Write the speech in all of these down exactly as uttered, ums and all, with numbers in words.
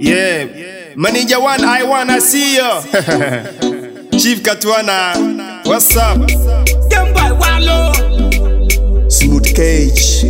Yeah, Manager One, I wanna see you. Chief Katwana, what's up? Demboy Wallo, Smooth Cage,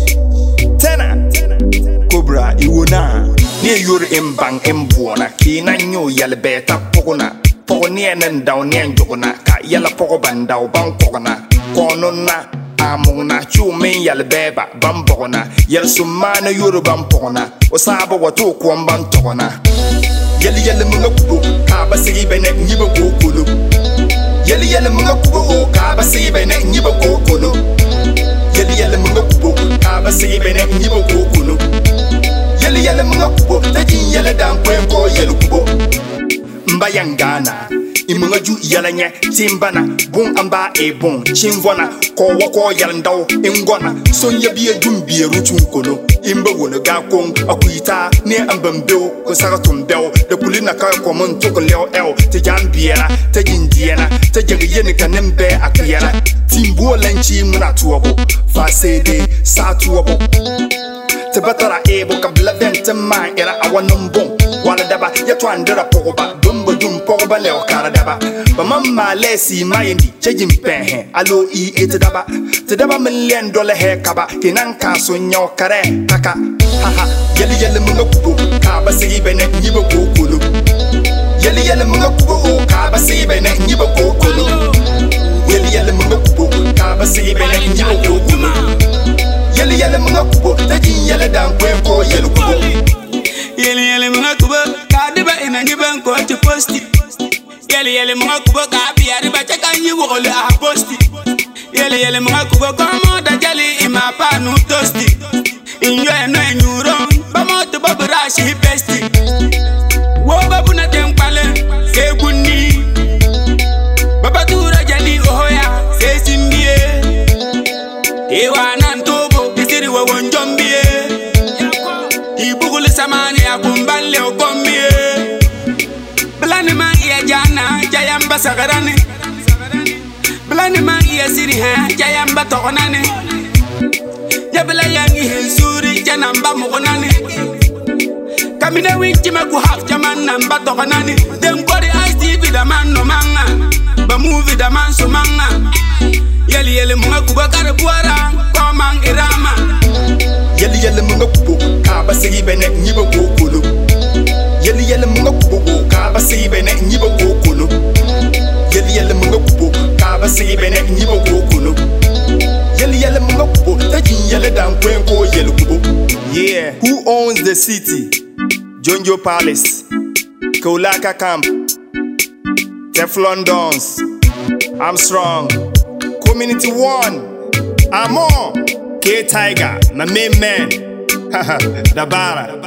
Tena, Cobra, Iwona. Near your embang embona, Kina nyo yell beta pogona, Pogonian and down near Jogona, Ka yella pogoban down bang pogona, Konona. Amona chume yal beba bambona yal sumana yuru bampona osaba watu kwamba ntona yali yali munga kubo kaba sibe ne nyibo kokolo yali yali munga kubo kaba sibe ne nyibo kokolo yali yali munga kubo kaba sibe ne nyibo kokolo yali yali munga kubo taji yala dankwe ko yali kubo mbayangana imunga ju yalanya timbana bon amba e bon chimvona ko wako yalndao ingona sonya biye dumbiye rutun kono imba wono ga kon akuita ne ambambeo ko sagatum beo de kulina ka ko mon to ko leo el te jambiera te jindiena te jagiyene kanembe akuyara timbo lanchi muna tuobo fa sede sa tuobo te batara ebo kabla vente ma era awanombo wala daba ya twandera pogoba dumbo dum pogoba leo kara daba ba mamma lesi mayindi chejim pehe alo i ete daba te daba million dollar he kaba kinan kaso nyo kare kaka haha yeli yeli munga kubo kaba sibe ne nyibo kokolo yeli yeli munga kubo kaba sibe ne nyibo kokolo yeli yeli munga kubo kaba sibe ne nyibo kokolo yeli yeli munga kubo taji yeli dankwe ko yeli kubo yeli yeli munga kubo kadiba ina nyiban ko ti posti yeli yeli munga kubo ka biari ba chaka nyibo le a posti yeli yeli munga kubo komo da jali ima pa nu tosti inyo eno enyuro ba mo to babra shi besti wo babu na tempale se gunni baba tura jali ohoya se simbie ewa nantobo isiri wo wonjombie ibugul samani akumballe okombie blani ma iya jana jayamba sagarane blani ma iya siri ha jayamba tokonane yabla yangi hensuri janamba mokonane kamine winchi maku half jaman namba tokonane dem kori ice da man no manga ba movie da man so manga yeli yeli munga kuba kare buara komang irama yeli yeli munga kubo kaba sibe ne nyibo kokolo yeli yeli munga kubo kaba sibe ne nyibo kokolo yeli yeli munga kubo kaba sibe ne nyibo kokolo yeli yeli munga kubo taji yeli dankwe ko yeli kubo. Yeah, who owns the city? Jonjo Palace, Kaulaka Camp, Teflon Dons, Armstrong, Community One, I'm on K Tiger, my main man, Dabara.